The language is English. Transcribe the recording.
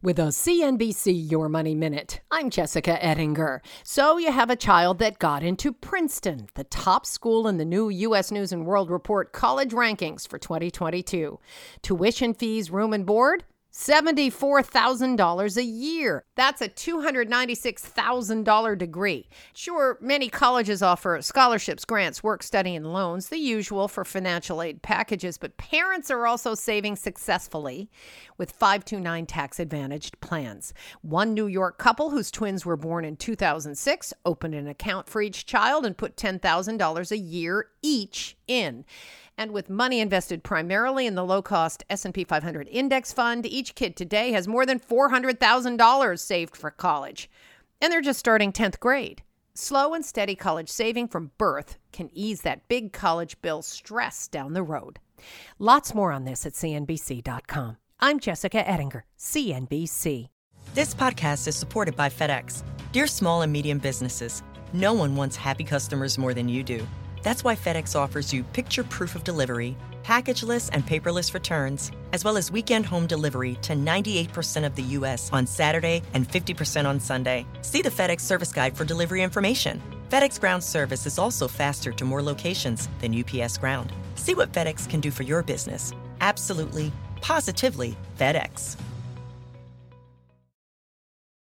With a CNBC Your Money Minute, I'm Jessica Ettinger. So you have a child that got into Princeton, the top school in the new U.S. News & World Report college rankings for 2022. Tuition fees, room and board? $74,000 a year. That's a $296,000 degree. Sure, many colleges offer scholarships, grants, work study, and loans, the usual for financial aid packages, but parents are also saving successfully with 529 tax-advantaged plans. One New York couple whose twins were born in 2006 opened an account for each child and put $10,000 a year each in. And with money invested primarily in the low-cost S&P 500 index fund, each kid today has more than $400,000 saved for college. And they're just starting 10th grade. Slow and steady college saving from birth can ease that big college bill stress down the road. Lots more on this at CNBC.com. I'm Jessica Ettinger, CNBC. This podcast is supported by FedEx. Dear small and medium businesses, no one wants happy customers more than you do. That's why FedEx offers you picture proof of delivery, packageless and paperless returns, as well as weekend home delivery to 98% of the U.S. on Saturday and 50% on Sunday. See the FedEx service guide for delivery information. FedEx Ground service is also faster to more locations than UPS Ground. See what FedEx can do for your business. Absolutely, positively FedEx.